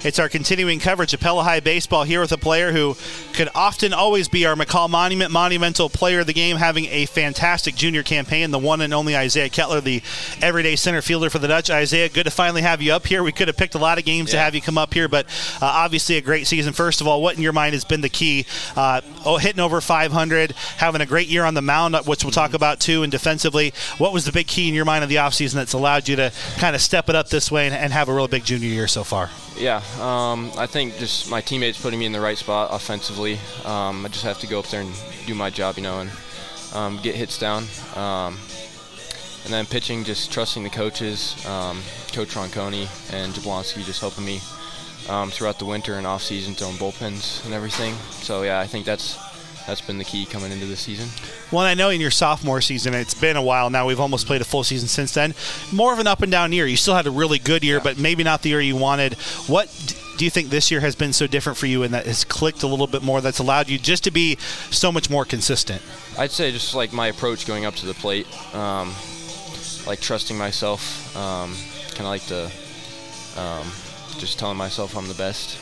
It's our continuing coverage of Pella High baseball here with a player who could often always be our McCall Monumental player of the game, having a fantastic junior campaign, the one and only Isaiah Kettler, the everyday center fielder for the Dutch. Isaiah, good to finally have you up here. We could have picked a lot of games to have you come up here, but obviously a great season. First of all, what in your mind has been the key? Hitting over 500, having a great year on the mound, which we'll talk about too, and defensively. What was the big key in your mind of the offseason that's allowed you to kind of step it up this way and have a real big junior year so far? Yeah, I think just my teammates putting me in the right spot offensively. I just have to go up there and do my job, and get hits down. And then pitching, just trusting the coaches, Coach Ronconi and Jablonski just helping me throughout the winter and off season, throwing bullpens and everything. So yeah, I think that's been the key coming into the season. Well, I know in your sophomore season, it's been a while now. We've almost played a full season since then. More of an up and down year. You still had a really good year, but maybe not the year you wanted. What do you think this year has been so different for you and that has clicked a little bit more, that's allowed you just to be so much more consistent? I'd say just like my approach going up to the plate, like trusting myself, kind of like the just telling myself I'm the best.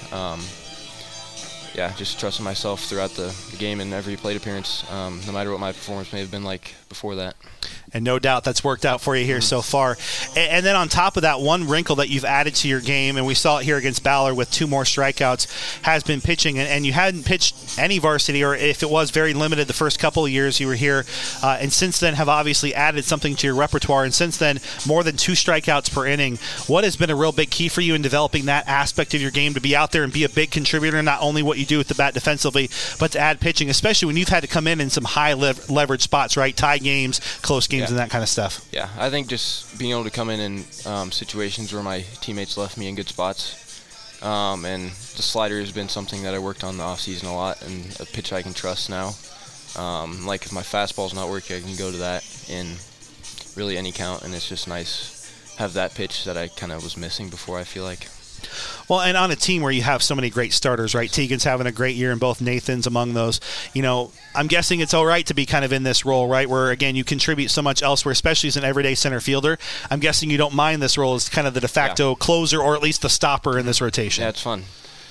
Just trusting myself throughout the game and every plate appearance, no matter what my performance may have been like before that. And no doubt that's worked out for you here so far. And then on top of that, one wrinkle that you've added to your game, and we saw it here against Ballard with 2 more strikeouts, has been pitching. And you hadn't pitched any varsity, or if it was very limited the first couple of years you were here. And since then have obviously added something to your repertoire. And since then, more than 2 strikeouts per inning. What has been a real big key for you in developing that aspect of your game to be out there and be a big contributor, not only what you do with the bat defensively, but to add pitching, especially when you've had to come in some high leverage spots, right? Tie games, close games, and that kind of stuff. Yeah, I think just being able to come in situations where my teammates left me in good spots, and the slider has been something that I worked on in the offseason a lot, and a pitch I can trust now. Like if my fastball's not working, I can go to that in really any count, and it's just nice to have that pitch that I kind of was missing before, I feel like. Well, and on a team where you have so many great starters, right? Tegan's having a great year, and both Nathan's among those. I'm guessing it's all right to be kind of in this role, right? Where, again, you contribute so much elsewhere, especially as an everyday center fielder. I'm guessing you don't mind this role as kind of the de facto closer, or at least the stopper in this rotation. Yeah, it's fun.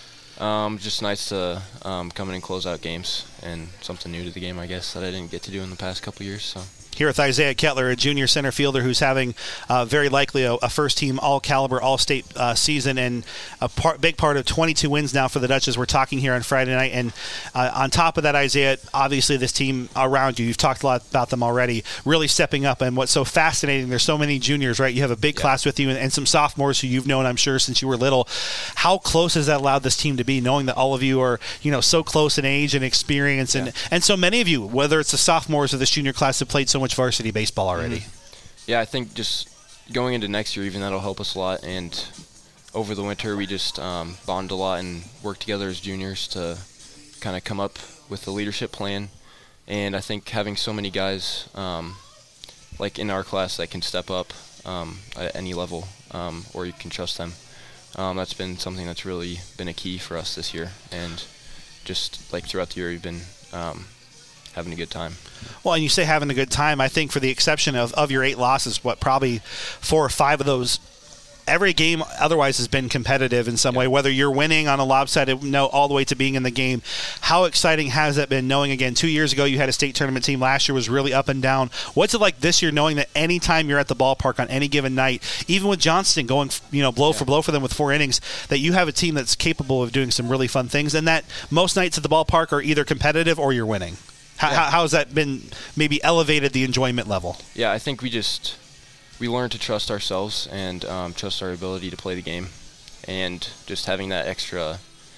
Just nice to come in and close out games, and something new to the game, I guess, that I didn't get to do in the past couple years. So. Here with Isaiah Kettler, a junior center fielder who's having very likely a first-team all-caliber, all-state season, and a big part of 22 wins now for the Dutch as we're talking here on Friday night. And on top of that, Isaiah, obviously this team around you, you've talked a lot about them already, really stepping up. And what's so fascinating, there's so many juniors, right? You have a big class with you and some sophomores who you've known, I'm sure, since you were little. How close has that allowed this team to be, knowing that all of you are, so close in age and experience, and so many of you, whether it's the sophomores or this junior class, have played so much varsity baseball already? Yeah, I think just going into next year, even that'll help us a lot. And over the winter, we just bond a lot and work together as juniors to kind of come up with the leadership plan. And I think having so many guys like in our class that can step up at any level, or you can trust them, that's been something that's really been a key for us this year. And just like throughout the year, we've been having a good time. Well, and you say having a good time. I think for the exception of your 8 losses, probably 4 or 5 of those, every game otherwise has been competitive in some way, whether you're winning on a lopsided note all the way to being in the game. How exciting has that been, knowing, again, 2 years ago you had a state tournament team, last year was really up and down. What's it like this year, knowing that anytime you're at the ballpark on any given night, even with Johnston going blow for blow for them with 4 innings, that you have a team that's capable of doing some really fun things, and that most nights at the ballpark are either competitive or you're winning? How has that been maybe elevated the enjoyment level? Yeah, I think we learned to trust ourselves and trust our ability to play the game, and just having that extra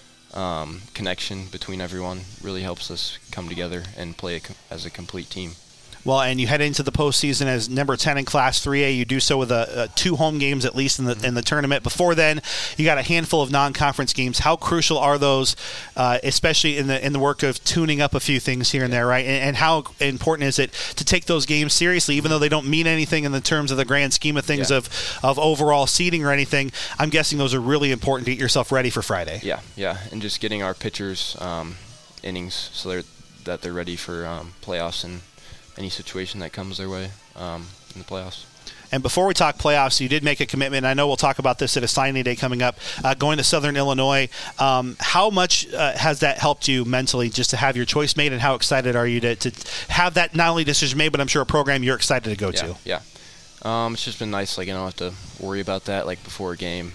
connection between everyone really helps us come together and play as a complete team. Well, and you head into the postseason as number 10 in Class 3A. You do so with 2 home games at least in the tournament. Before then, you got a handful of non-conference games. How crucial are those, especially in the work of tuning up a few things here and there, right? And how important is it to take those games seriously, even though they don't mean anything in the terms of the grand scheme of things of overall seeding or anything? I'm guessing those are really important to get yourself ready for Friday. Yeah, and just getting our pitchers innings so that they're ready for playoffs and any situation that comes their way in the playoffs. And before we talk playoffs, you did make a commitment. And I know we'll talk about this at a signing day coming up, going to Southern Illinois. How much has that helped you mentally just to have your choice made, and how excited are you to have that not only decision made, but I'm sure a program you're excited to go to? Yeah. It's just been nice. Like, I don't have to worry about that, like, before a game.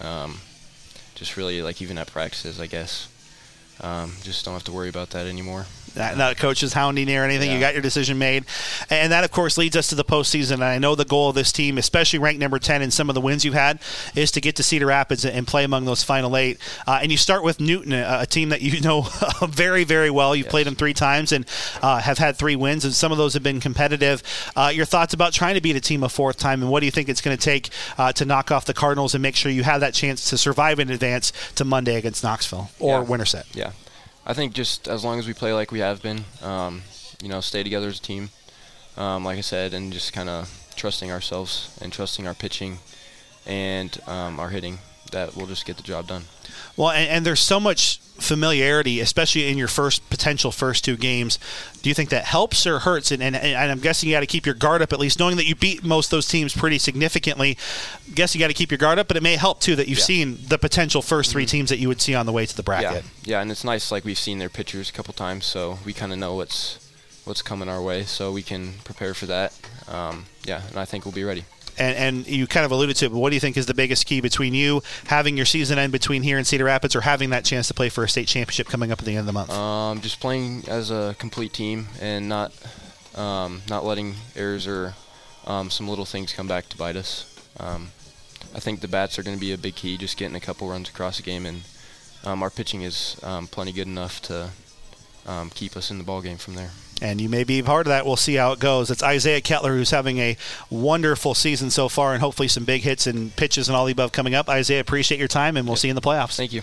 Just really, like, even at practices, I guess. Just don't have to worry about that anymore. Not coaches hounding you or anything. Yeah. You got your decision made. And that, of course, leads us to the postseason. And I know the goal of this team, especially ranked number 10 in some of the wins you've had, is to get to Cedar Rapids and play among those final 8. And you start with Newton, a team that you know very, very well. You've played them 3 times and have had 3 wins, and some of those have been competitive. Your thoughts about trying to beat a team a 4th time, and what do you think it's going to take to knock off the Cardinals and make sure you have that chance to survive in advance to Monday against Knoxville or Winterset? Yeah. I think just as long as we play like we have been, stay together as a team, like I said, and just kind of trusting ourselves and trusting our pitching and our hitting, that we'll just get the job done. Well, and there's so much familiarity, especially in your potential first 2 games. Do you think that helps or hurts? And I'm guessing you got to keep your guard up, at least knowing that you beat most of those teams pretty significantly. I guess you got to keep your guard up, but it may help too that you've seen the potential first 3 teams that you would see on the way to the bracket. Yeah, and it's nice, like, we've seen their pitchers a couple times, so we kind of know what's coming our way, so we can prepare for that. And I think we'll be ready. And you kind of alluded to it, but what do you think is the biggest key between you having your season end between here and Cedar Rapids, or having that chance to play for a state championship coming up at the end of the month? Just playing as a complete team and not letting errors or some little things come back to bite us. I think the bats are going to be a big key, just getting a couple runs across the game, and our pitching is plenty good enough to keep us in the ballgame from there. And you may be part of that. We'll see how it goes. It's Isaiah Kettler, who's having a wonderful season so far, and hopefully some big hits and pitches and all the above coming up. Isaiah, appreciate your time, and we'll see you in the playoffs. Thank you.